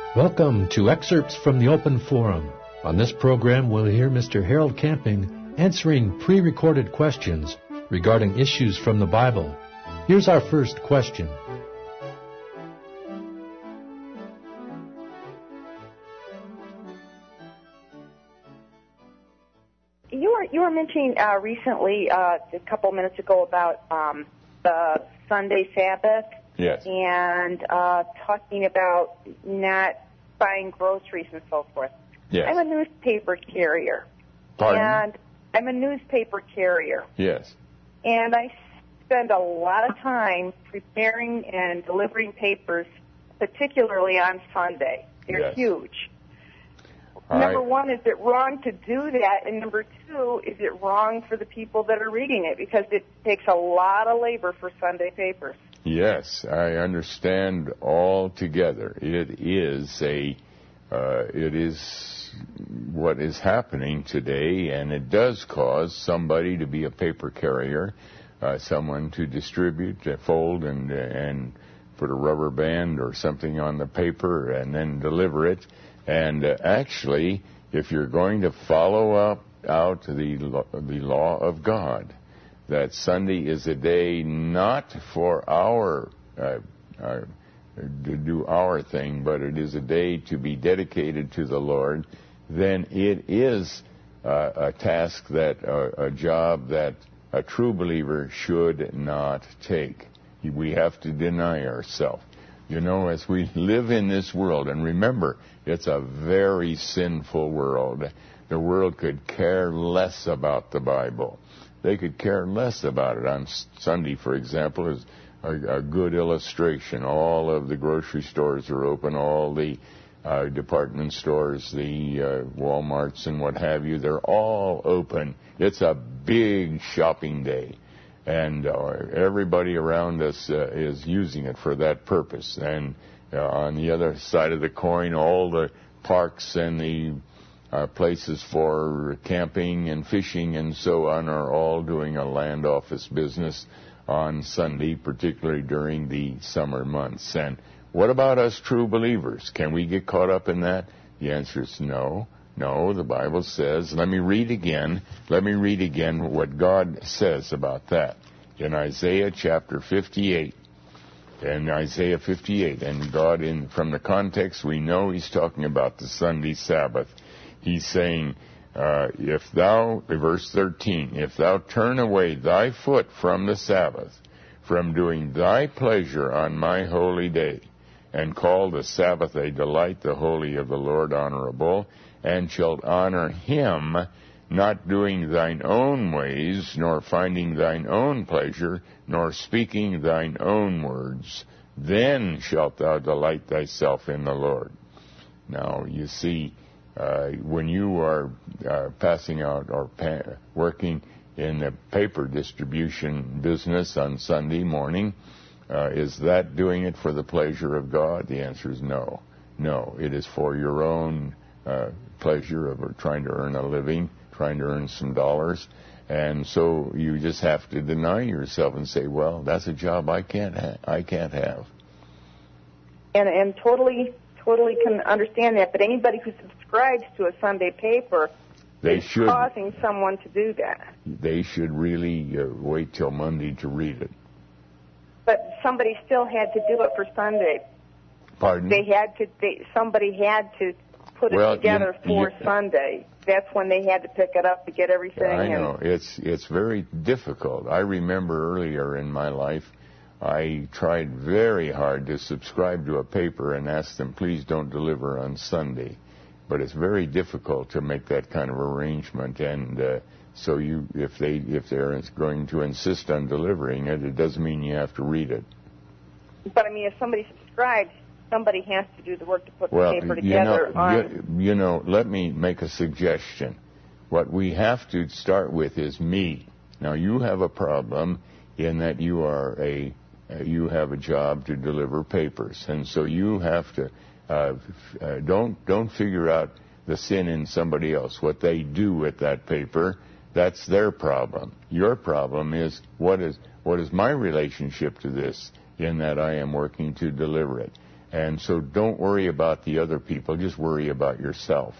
Welcome to Excerpts from the Open Forum. On this program, we'll hear Mr. Harold Camping answering pre-recorded questions regarding issues from the Bible. Here's our first question. You were mentioning recently, a couple minutes ago, about the Sunday Sabbath. Yes. And talking about not buying groceries and so forth. Yes. I'm a newspaper carrier. Pardon? And I'm a newspaper carrier. Yes. And I spend a lot of time preparing and delivering papers, particularly on Sunday. They're Yes. huge. All Number right. one, is it wrong to do that? And number two, is it wrong for the people that are reading it? Because it takes a lot of labor for Sunday papers. Yes, I understand altogether. It is what is happening today, and it does cause somebody to be a paper carrier, someone to distribute, fold, and put a rubber band or something on the paper and then deliver it. And actually, if you're going to follow out the law of God, that Sunday is a day not for to do our thing, but it is a day to be dedicated to the Lord, then it is a task, a job that a true believer should not take. We have to deny ourselves. You know, as we live in this world, and remember, it's a very sinful world. The world could care less about the Bible. They could care less about it. On Sunday, for example, is a good illustration. All of the grocery stores are open, all the department stores, the Walmarts and what have you, they're all open. It's a big shopping day. And everybody around us is using it for that purpose. And on the other side of the coin, all the parks and the places for camping and fishing and so on are all doing a land office business on Sunday, particularly during the summer months. And what about us true believers? Can we get caught up in that? The answer is no. No, the Bible says, let me read again what God says about that. In Isaiah chapter 58. In Isaiah 58, and God, from the context, we know he's talking about the Sunday Sabbath. He's saying, verse 13, if thou turn away thy foot from the Sabbath, from doing thy pleasure on my holy day, and call the Sabbath a delight, the holy of the Lord honorable, and shalt honor him, not doing thine own ways, nor finding thine own pleasure, nor speaking thine own words, then shalt thou delight thyself in the Lord. Now, you see, when you are passing out or working in the paper distribution business on Sunday morning, is that doing it for the pleasure of God? The answer is no. No, it is for your own pleasure of trying to earn a living, trying to earn some dollars. And so you just have to deny yourself and say, well, that's a job I can't have. And totally can understand that. But anybody who subscribes to a Sunday paper is causing someone to do that. They should really wait till Monday to read it. But somebody still had to do it for Sunday. Pardon? Somebody had to put it together for Sunday. That's when they had to pick it up to get everything. I know. It's very difficult. I remember earlier in my life, I tried very hard to subscribe to a paper and ask them, please don't deliver on Sunday. But it's very difficult to make that kind of arrangement. And so if they're going to insist on delivering it, it doesn't mean you have to read it. But I mean, if somebody subscribes, somebody has to do the work to put the paper together. Let me make a suggestion. What we have to start with is me. Now, you have a problem in that you have a job to deliver papers, and so you have to don't figure out the sin in somebody else. What they do with that paper, that's their problem. Your problem is what is my relationship to this, in that I am working to deliver it. And so don't worry about the other people. Just worry about yourself.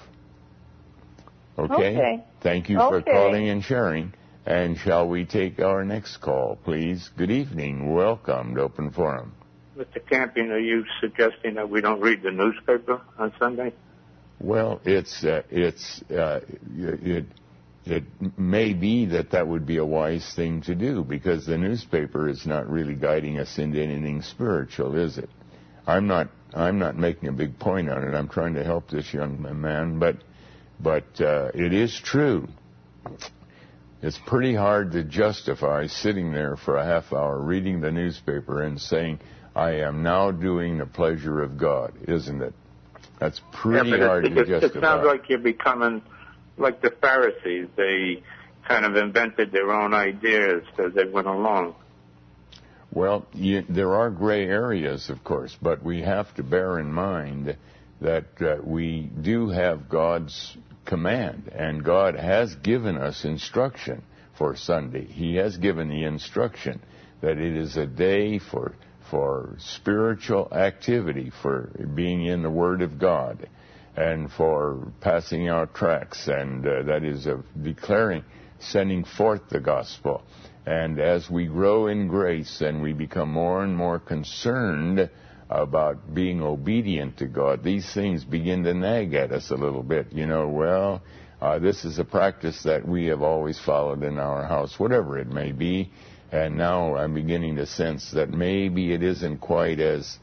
Okay? Thank you for calling and sharing. And shall we take our next call, please? Good evening. Welcome to Open Forum. Mr. Camping, are you suggesting that we don't read the newspaper on Sunday? Well, it may be that would be a wise thing to do, because the newspaper is not really guiding us into anything spiritual, is it? I'm not making a big point on it. I'm trying to help this young man, but it is true. It's pretty hard to justify sitting there for a half hour reading the newspaper and saying, I am now doing the pleasure of God, isn't it? That's pretty hard to justify. It sounds like you're becoming like the Pharisees. They kind of invented their own ideas as they went along. Well, there are gray areas, of course, but we have to bear in mind that we do have God's command, and God has given us instruction for Sunday. He has given the instruction that it is a day for spiritual activity, for being in the Word of God, and for passing out tracts, and that is of declaring, sending forth the gospel. And as we grow in grace and we become more and more concerned about being obedient to God, these things begin to nag at us a little bit. This is a practice that we have always followed in our house, whatever it may be. And now I'm beginning to sense that maybe it isn't quite as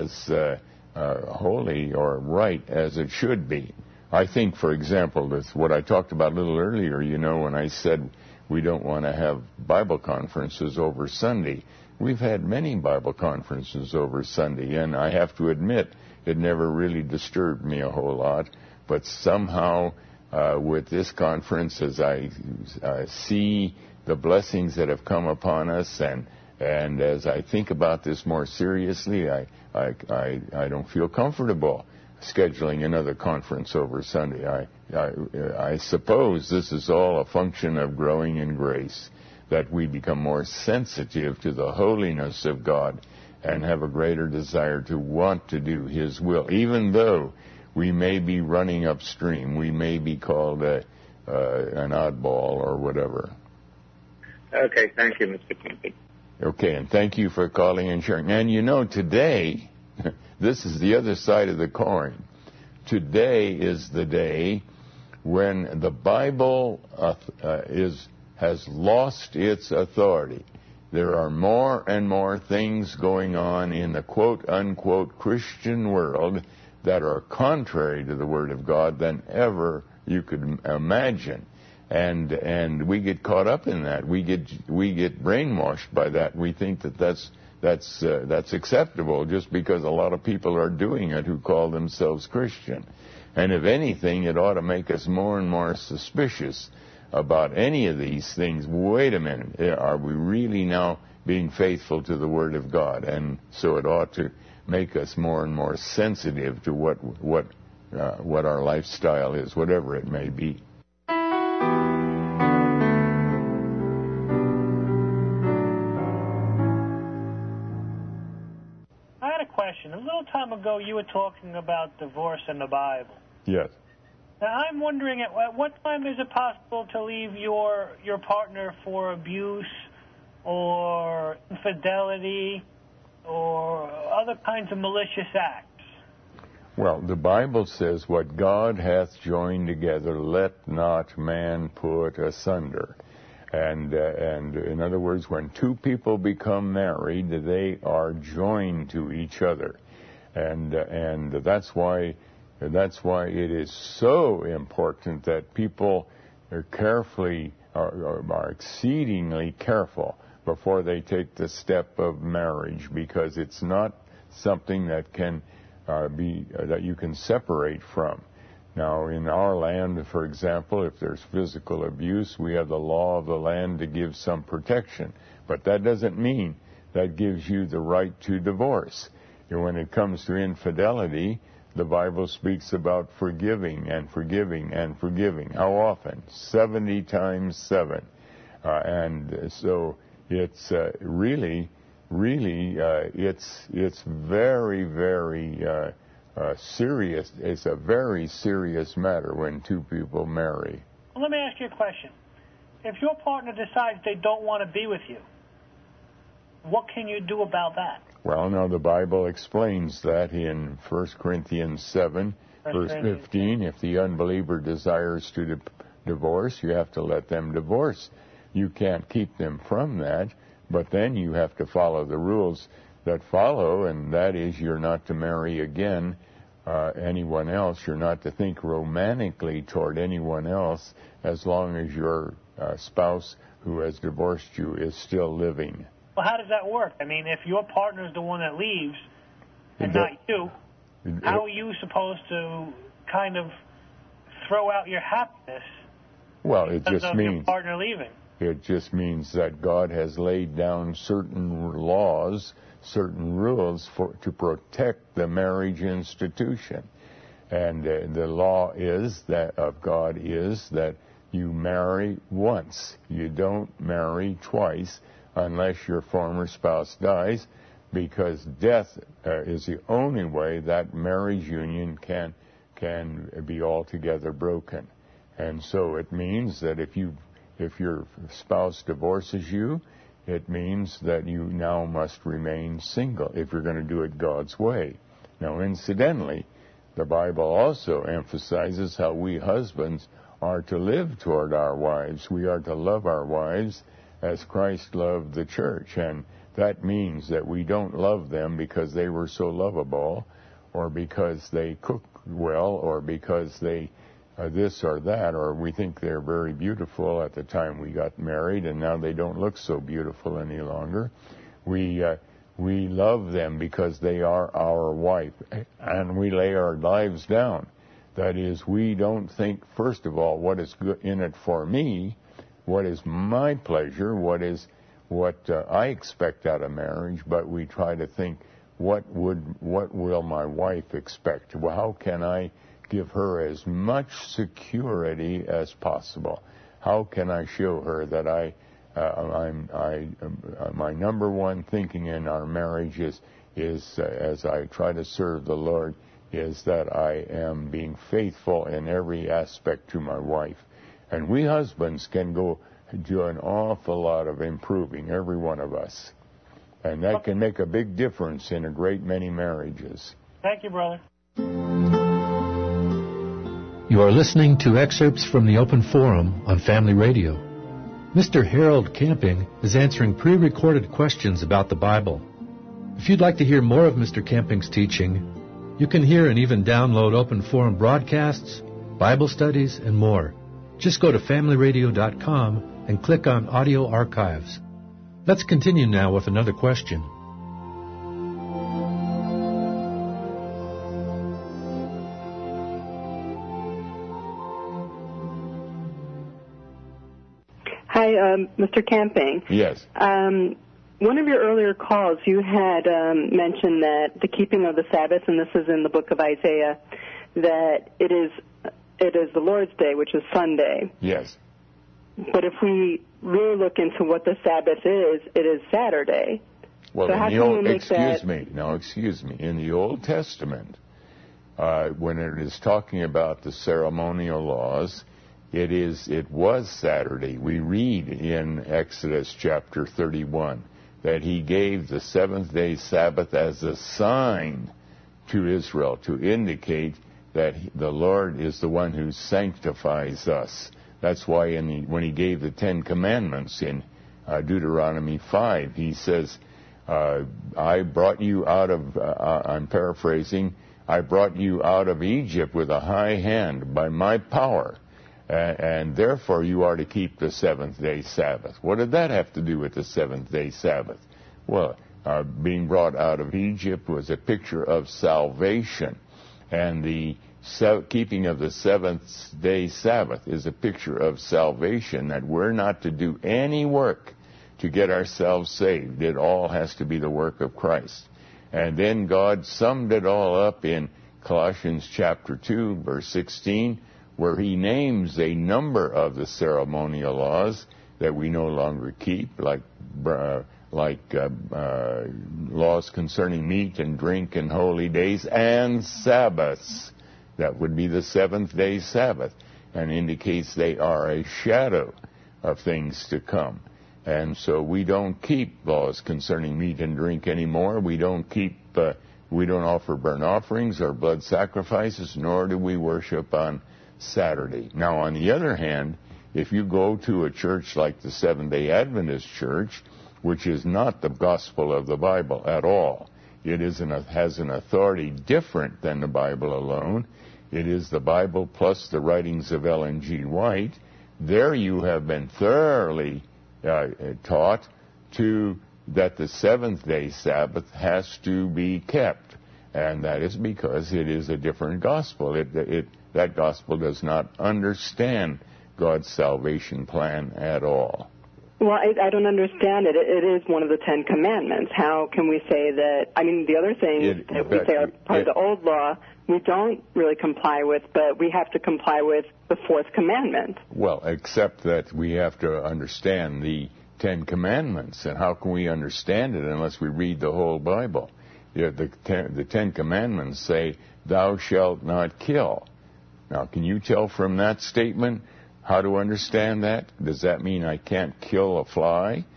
holy or right as it should be. I think, for example, that's what I talked about a little earlier, when I said we don't want to have Bible conferences over Sunday. We've had many Bible conferences over Sunday, and I have to admit it never really disturbed me a whole lot. But somehow with this conference, as I see the blessings that have come upon us, and as I think about this more seriously, I don't feel comfortable scheduling another conference over Sunday. I suppose this is all a function of growing in grace, that we become more sensitive to the holiness of God and have a greater desire to want to do His will, even though we may be running upstream. We may be called an oddball or whatever. Okay, thank you, Mr. Camping. Okay, and thank you for calling and sharing. And today, this is the other side of the coin. Today is the day when the Bible has lost its authority. There are more and more things going on in the quote-unquote Christian world that are contrary to the Word of God than ever you could imagine. And we get caught up in that. We get brainwashed by that. We think that's acceptable just because a lot of people are doing it who call themselves Christian. And if anything, it ought to make us more and more suspicious about any of these things. Wait a minute, are we really now being faithful to the Word of God? And so it ought to make us more and more sensitive to what our lifestyle is, whatever it may be. I had a question. A little time ago, you were talking about divorce in the Bible. Yes. Now, I'm wondering, at what time is it possible to leave your partner for abuse or infidelity or other kinds of malicious acts? Well, the Bible says, what God hath joined together, let not man put asunder. And in other words, when two people become married, they are joined to each other. And that's why it is so important that people are exceedingly careful before they take the step of marriage, because it's not something that can that you can separate from. Now, in our land, for example, if there's physical abuse, we have the law of the land to give some protection. But that doesn't mean that gives you the right to divorce. And when it comes to infidelity, the Bible speaks about forgiving and forgiving and forgiving. How often? 70 times 7. And so it's really really, it's very, very serious. It's a very serious matter when two people marry. Well, let me ask you a question. If your partner decides they don't want to be with you, what can you do about that? Well, now the Bible explains that in 1 Corinthians 7, verse 15. If the unbeliever desires to divorce, you have to let them divorce. You can't keep them from that, but then you have to follow the rules that follow, and that is you're not to marry again anyone else. You're not to think romantically toward anyone else as long as your spouse who has divorced you is still living. Well, how does that work? I mean, if your partner's the one that leaves and not you, how are you supposed to kind of throw out your happiness because of your partner leaving? It just means that God has laid down certain laws, certain rules to protect the marriage institution. And the law of God is that you marry once. You don't marry twice unless your former spouse dies, because death is the only way that marriage union can be altogether broken. And so it means that if your spouse divorces you, it means that you now must remain single if you're going to do it God's way. Now, incidentally, the Bible also emphasizes how we husbands are to live toward our wives. We are to love our wives as Christ loved the church. And that means that we don't love them because they were so lovable, or because they cook well, or because they this or that, or we think they're very beautiful at the time we got married and now they don't look so beautiful any longer. We love them because they are our wife, and we lay our lives down. That is, we don't think, first of all, what is good in it for me, what is my pleasure, what I expect out of marriage, but we try to think, what will my wife expect? Well, how can I give her as much security as possible? How can I show her that my number one thinking in our marriage is as I try to serve the Lord, is that I am being faithful in every aspect to my wife. And we husbands can go do an awful lot of improving, every one of us. And that can make a big difference in a great many marriages. Thank you, brother. You are listening to excerpts from the Open Forum on Family Radio. Mr. Harold Camping is answering pre-recorded questions about the Bible. If you'd like to hear more of Mr. Camping's teaching, you can hear and even download Open Forum broadcasts, Bible studies, and more. Just go to FamilyRadio.com and click on Audio Archives. Let's continue now with another question. Hi, Mr. Camping. Yes. One of your earlier calls, you had mentioned that the keeping of the Sabbath, and this is in the book of Isaiah, that it is the Lord's Day, which is Sunday. Yes. But if we really look into what the Sabbath is, it is Saturday. Well, so how can you make that? Excuse me. In the Old Testament, when it is talking about the ceremonial laws, it was Saturday. We read in Exodus chapter 31 that he gave the seventh-day Sabbath as a sign to Israel to indicate that the Lord is the one who sanctifies us. That's why when he gave the Ten Commandments in Deuteronomy 5, he says, I brought you out of, I'm paraphrasing, I brought you out of Egypt with a high hand by my power, and therefore you are to keep the seventh-day Sabbath. What did that have to do with the seventh-day Sabbath? Well, being brought out of Egypt was a picture of salvation, and the keeping of the seventh-day Sabbath is a picture of salvation, that we're not to do any work to get ourselves saved. It all has to be the work of Christ. And then God summed it all up in Colossians chapter 2, verse 16, where he names a number of the ceremonial laws that we no longer keep, like like laws concerning meat and drink and holy days and Sabbaths. That would be the seventh-day Sabbath, and indicates they are a shadow of things to come. And so we don't keep laws concerning meat and drink anymore. We don't offer burnt offerings or blood sacrifices, nor do we worship on Saturday. Now, on the other hand, if you go to a church like the Seventh-day Adventist Church, which is not the gospel of the Bible at all, it has an authority different than the Bible alone. It is the Bible plus the writings of Ellen G. White. There you have been thoroughly taught that the seventh-day Sabbath has to be kept, and that is because it is a different gospel. That gospel does not understand God's salvation plan at all. Well, I don't understand it. It is one of the Ten Commandments. How can we say that? I mean, the other things that we say are part of the old law, we don't really comply with, but we have to comply with the fourth commandment. Well, except that we have to understand the Ten Commandments, and how can we understand it unless we read the whole Bible? The Ten Commandments say, "Thou shalt not kill." Now, can you tell from that statement how to understand that? Does that mean I can't kill a fly?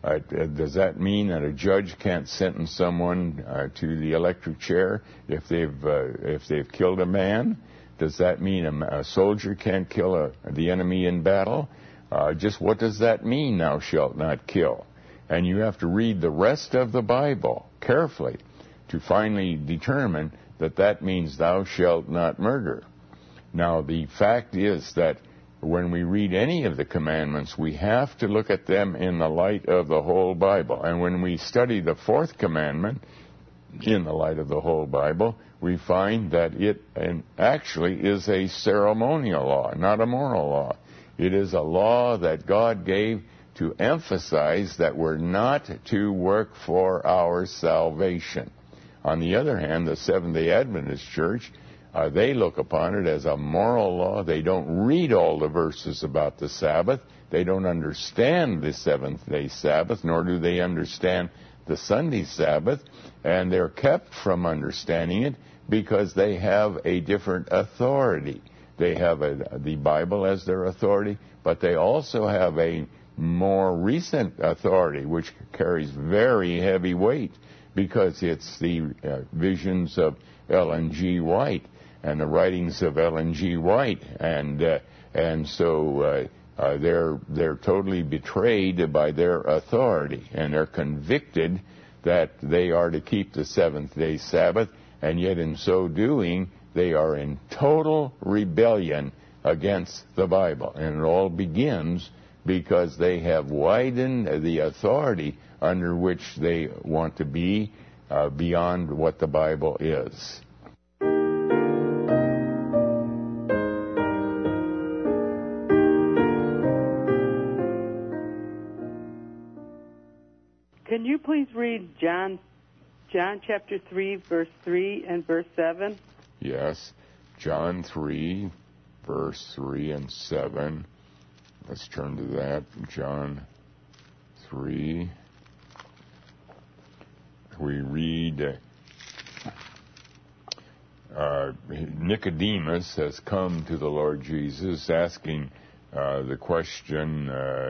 Does that mean that a judge can't sentence someone to the electric chair if they've killed a man? Does that mean a soldier can't kill the enemy in battle? Just what does that mean, thou shalt not kill? And you have to read the rest of the Bible carefully to finally determine that means thou shalt not murder. Now, the fact is that when we read any of the commandments, we have to look at them in the light of the whole Bible. And when we study the fourth commandment in the light of the whole Bible, we find that it actually is a ceremonial law, not a moral law. It is a law that God gave to emphasize that we're not to work for our salvation. On the other hand, the Seventh-day Adventist Church, they look upon it as a moral law. They don't read all the verses about the Sabbath. They don't understand the seventh-day Sabbath, nor do they understand the Sunday Sabbath. And they're kept from understanding it because they have a different authority. They have the Bible as their authority, but they also have a more recent authority, which carries very heavy weight, because it's the visions of Ellen G. White and the writings of Ellen G. White, and so they're totally betrayed by their authority, and they're convicted that they are to keep the seventh-day Sabbath, and yet in so doing, they are in total rebellion against the Bible. And it all begins because they have widened the authority under which they want to be beyond what the Bible is. Can you please read John chapter 3, verse 3 and verse 7? Yes. John 3, verse 3 and 7. Let's turn to that. John 3. We read, Nicodemus has come to the Lord Jesus asking the question,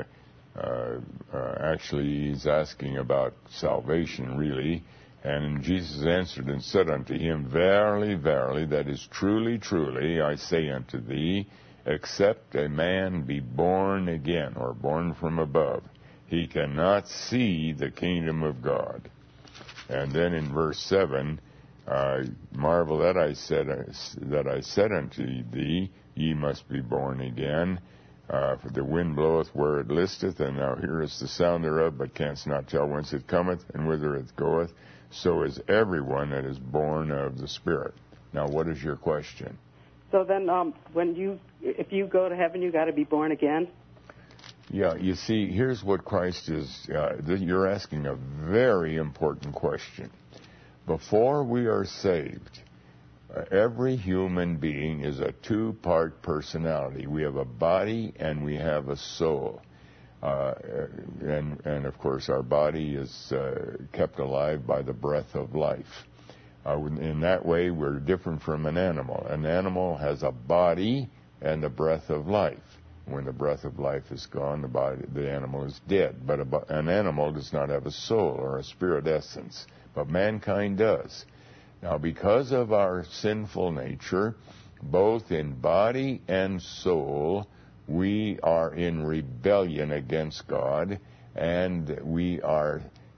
actually he's asking about salvation, really. And Jesus answered and said unto him, Verily, verily, that is truly, truly, I say unto thee, except a man be born again, or born from above, he cannot see the kingdom of God. And then in verse 7, marvel that I said unto thee, ye must be born again. For the wind bloweth where it listeth, and thou hearest the sound thereof, but canst not tell whence it cometh, and whither it goeth. So is everyone that is born of the Spirit. Now, what is your question? So then, if you go to heaven, you got to be born again? Yeah, you see, here's what Christ is. You're asking a very important question. Before we are saved, every human being is a two-part personality. We have a body and we have a soul. And of course, our body is kept alive by the breath of life. In that way, we're different from an animal. An animal has a body and the breath of life. When the breath of life is gone, the animal is dead. But an animal does not have a soul or a spirit essence. But mankind does. Now, because of our sinful nature, both in body and soul, we are in rebellion against God, and we are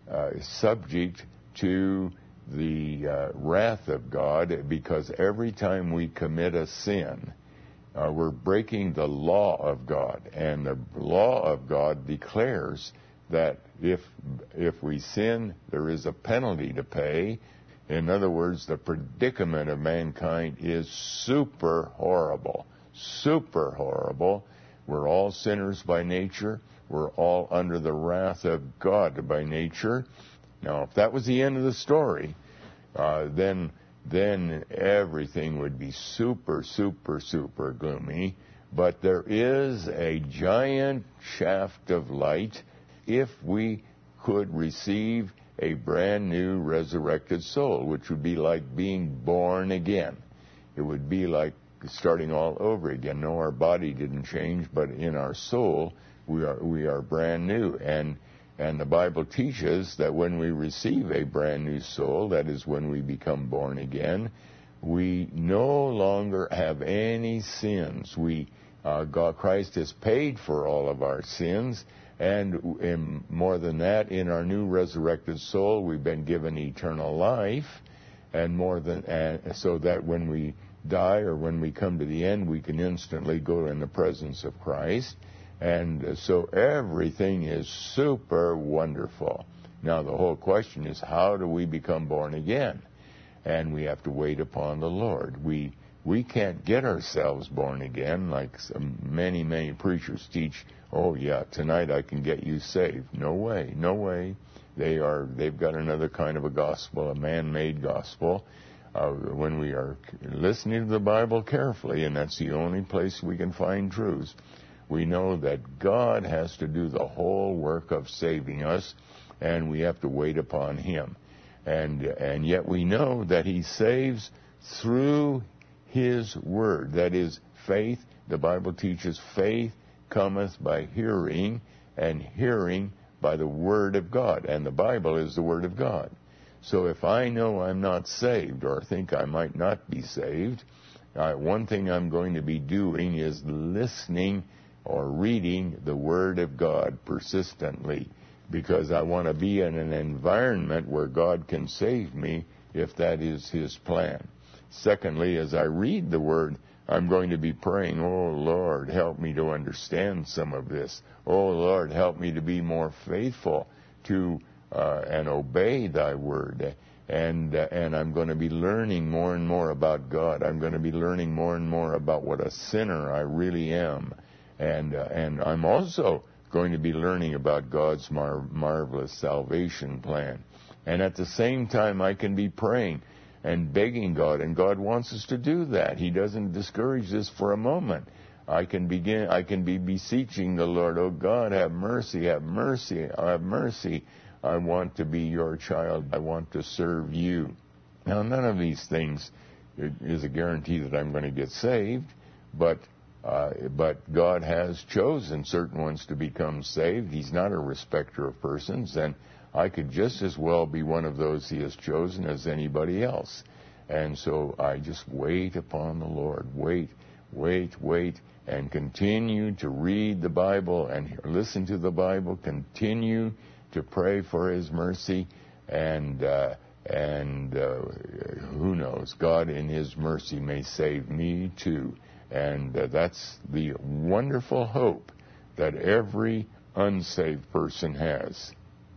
subject to the wrath of God, because every time we commit a sin, we're breaking the law of God. And the law of God declares that if we sin, there is a penalty to pay. In other words, the predicament of mankind is super horrible. Super horrible. We're all sinners by nature. We're all under the wrath of God by nature. Now, if that was the end of the story, then everything would be super, super, super gloomy. But there is a giant shaft of light if we could receive a brand new resurrected soul, which would be like being born again. It would be like starting all over again. No, our body didn't change, but in our soul, we are brand new. And the Bible teaches that when we receive a brand new soul, that is when we become born again, we no longer have any sins. Christ has paid for all of our sins, and more than that, in our new resurrected soul, we've been given eternal life, and so that when we die or when we come to the end, we can instantly go in the presence of Christ. And so everything is super wonderful. Now, the whole question is, how do we become born again? And we have to wait upon the Lord. We can't get ourselves born again like many, many preachers teach. Oh, yeah, tonight I can get you saved. No way, no way. They've got another kind of a gospel, a man-made gospel. When we are listening to the Bible carefully, and that's the only place we can find truth, we know that God has to do the whole work of saving us, and we have to wait upon Him. And yet we know that He saves through His Word. That is, faith. The Bible teaches faith cometh by hearing, and hearing by the Word of God. And the Bible is the Word of God. So if I know I'm not saved, or think I might not be saved, one thing I'm going to be doing is listening or reading the Word of God persistently, because I want to be in an environment where God can save me if that is His plan. Secondly, as I read the Word, I'm going to be praying, oh, Lord, help me to understand some of this. Oh, Lord, help me to be more faithful to and obey Thy Word. And I'm going to be learning more and more about God. I'm going to be learning more and more about what a sinner I really am. And I'm also going to be learning about God's marvelous salvation plan. And at the same time, I can be praying and begging God, and God wants us to do that. He doesn't discourage this for a moment. I can be beseeching the Lord, oh God, have mercy, have mercy, have mercy. I want to be your child. I want to serve you. Now, none of these things is a guarantee that I'm going to get saved, but God has chosen certain ones to become saved. He's not a respecter of persons, and I could just as well be one of those He has chosen as anybody else. And so I just wait upon the Lord. Wait, and continue to read the Bible and listen to the Bible. Continue to pray for His mercy, and who knows, God in His mercy may save me too. And that's the wonderful hope that every unsaved person has.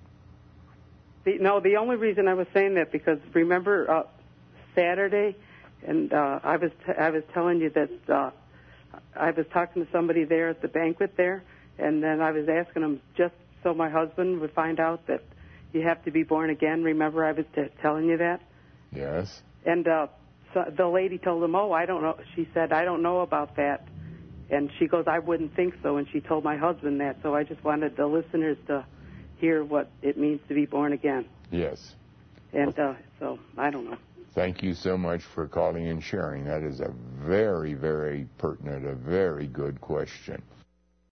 The only reason I was saying that, because remember Saturday, and I was telling you that I was talking to somebody there at the banquet there, and then I was asking them just so my husband would find out that you have to be born again. Remember I was telling you that? Yes. And so the lady told him, oh, I don't know. She said, I don't know about that. And she goes, I wouldn't think so, and she told my husband that. So I just wanted the listeners to hear what it means to be born again. Yes. And so I don't know. Thank you so much for calling and sharing. That is a very, very pertinent, a very good question.